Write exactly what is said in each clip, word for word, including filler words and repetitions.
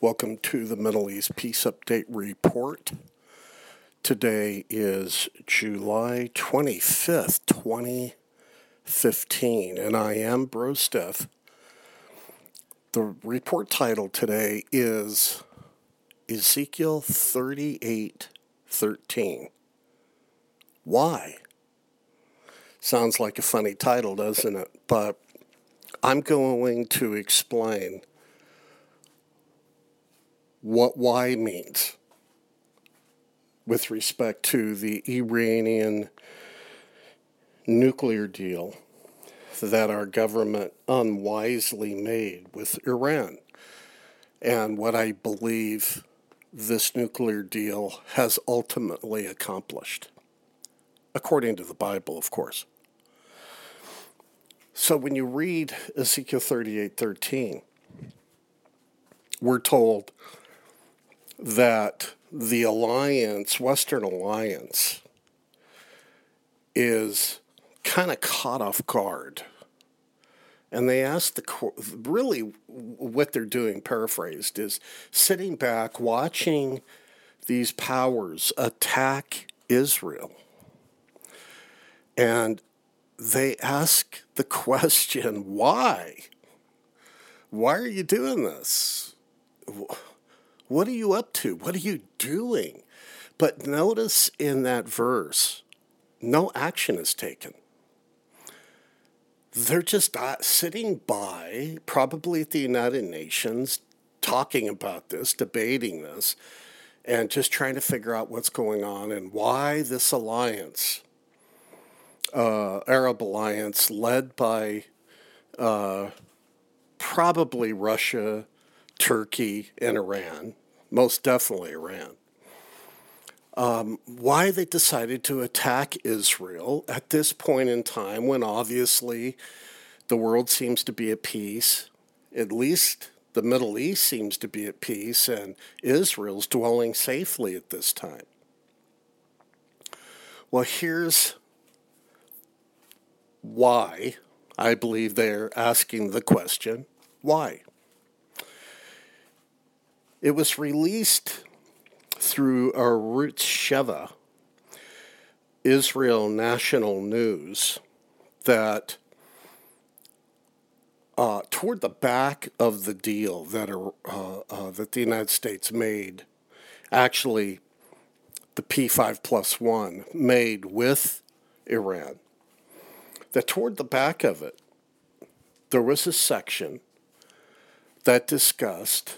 Welcome to the Middle East Peace Update Report. Today is July twenty-fifth, twenty fifteen, and I am Bro Steph. The report title today is Ezekiel thirty-eight thirteen. Why? Sounds like a funny title, doesn't it? But I'm going to explain what why means with respect to the Iranian nuclear deal that our government unwisely made with Iran, and what I believe this nuclear deal has ultimately accomplished, according to the Bible, of course. So when you read Ezekiel thirty-eight thirteen, we're told that the alliance, Western alliance, is kind of caught off guard. And they ask the, really what they're doing, paraphrased, is sitting back, watching these powers attack Israel. And they ask the question, why? Why are you doing this? What are you up to? What are you doing? But notice in that verse, no action is taken. They're just sitting by, probably at the United Nations, talking about this, debating this, and just trying to figure out what's going on and why this alliance, uh, Arab alliance, led by uh, probably Russia, Turkey, and Iran, most definitely Iran, um, why they decided to attack Israel at this point in time when obviously the world seems to be at peace, at least the Middle East seems to be at peace, and Israel's dwelling safely at this time. Well, here's why I believe they're asking the question, why? It was released through Arutz Sheva, Israel National News, that uh, toward the back of the deal that uh, uh, that the United States made, actually the P five plus one made with Iran, that toward the back of it, there was a section that discussed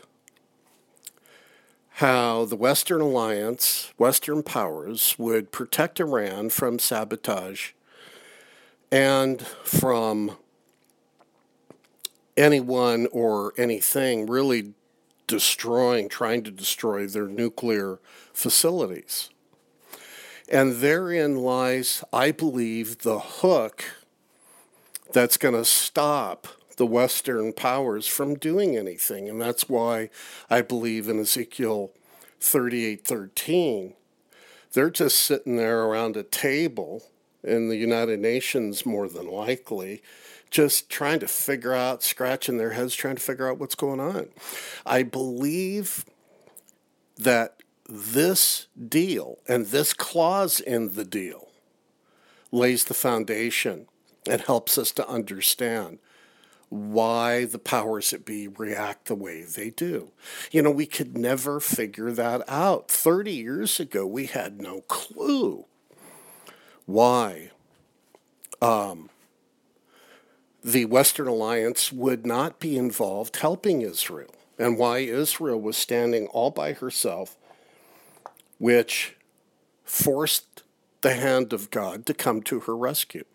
how the Western alliance, Western powers, would protect Iran from sabotage and from anyone or anything really destroying, trying to destroy their nuclear facilities. And therein lies, I believe, the hook that's going to stop the Western powers from doing anything. And that's why I believe in Ezekiel thirty-eight thirteen, they're just sitting there around a table in the United Nations, more than likely, just trying to figure out, scratching their heads, trying to figure out what's going on. I believe that this deal and this clause in the deal lays the foundation and helps us to understand why the powers that be react the way they do. You know, we could never figure that out. thirty years ago, we had no clue why um, the Western Alliance would not be involved helping Israel, and why Israel was standing all by herself, which forced the hand of God to come to her rescue.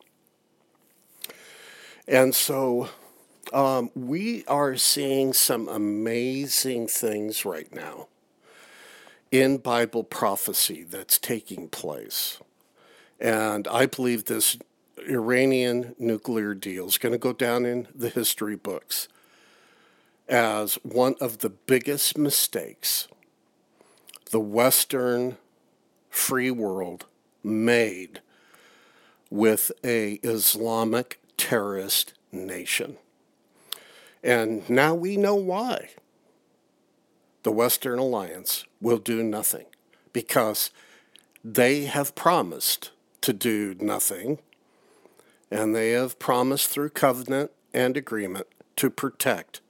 And so um, we are seeing some amazing things right now in Bible prophecy that's taking place. And I believe this Iranian nuclear deal is going to go down in the history books as one of the biggest mistakes the Western free world made with a Islamic terrorist nation. And now we know why. the Western Alliance, will do nothing because they have promised to do nothing, and they have promised through covenant and agreement to protect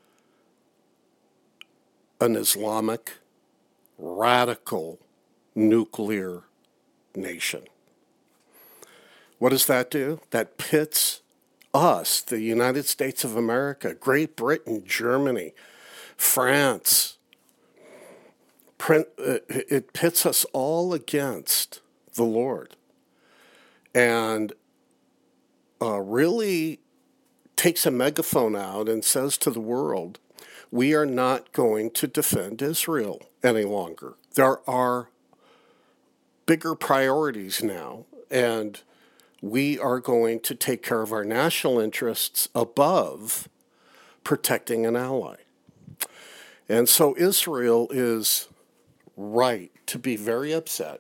an Islamic radical nuclear nation. What does that do? That pits us, the United States of America, Great Britain, Germany, France. It pits us all against the Lord, and uh, really takes a megaphone out and says to the world, we are not going to defend Israel any longer. There are bigger priorities now, and we are going to take care of our national interests above protecting an ally. And so Israel is right to be very upset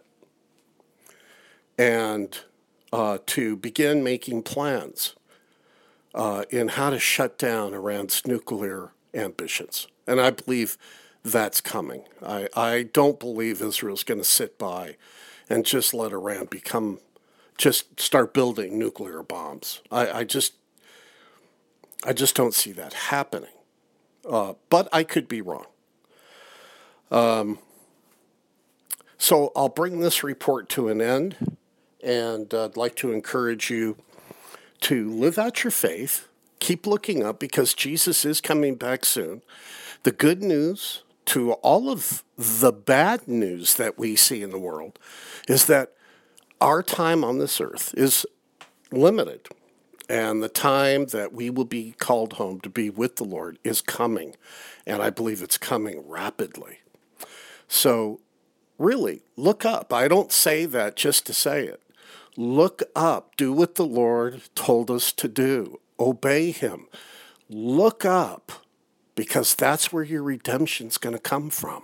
and uh, to begin making plans uh, in how to shut down Iran's nuclear ambitions. And I believe that's coming. I, I don't believe Israel's going to sit by and just let Iran become, just start building nuclear bombs. I, I just, I just don't see that happening. Uh, but I could be wrong. Um, so I'll bring this report to an end, and uh, I'd like to encourage you to live out your faith. Keep looking up because Jesus is coming back soon. The good news to all of the bad news that we see in the world is that our time on this earth is limited. And the time that we will be called home to be with the Lord is coming. And I believe it's coming rapidly. So really, look up. I don't say that just to say it. Look up. Do what the Lord told us to do. Obey him. Look up, because that's where your redemption's going to come from.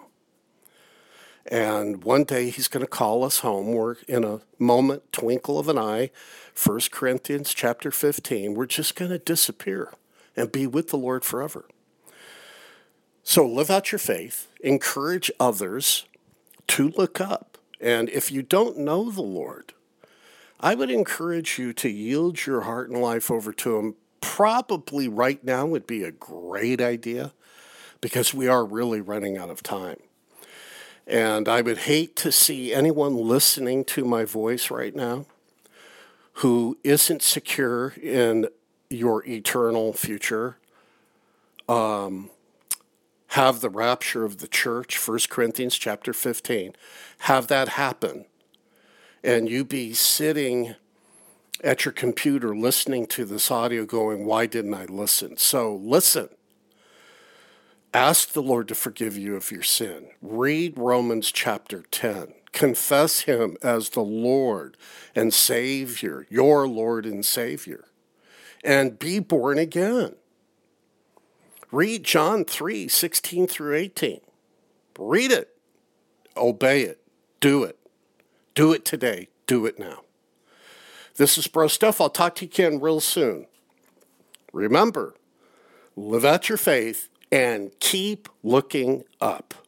And one day he's going to call us home. We're in a moment, twinkle of an eye, First Corinthians chapter fifteen. We're just going to disappear and be with the Lord forever. So live out your faith. Encourage others to look up. And if you don't know the Lord, I would encourage you to yield your heart and life over to him. Probably right now would be a great idea, because we are really running out of time. And I would hate to see anyone listening to my voice right now who isn't secure in your eternal future um, have the rapture of the church, First Corinthians chapter fifteen, have that happen, and you be sitting at your computer listening to this audio going, why didn't I listen? So listen. Ask the Lord to forgive you of your sin. Read Romans chapter ten. Confess him as the Lord and Savior, your Lord and Savior. And be born again. Read John three, sixteen through eighteen. Read it. Obey it. Do it. Do it today. Do it now. This is Bro Stuff. I'll talk to you again real soon. Remember, live out your faith and keep looking up.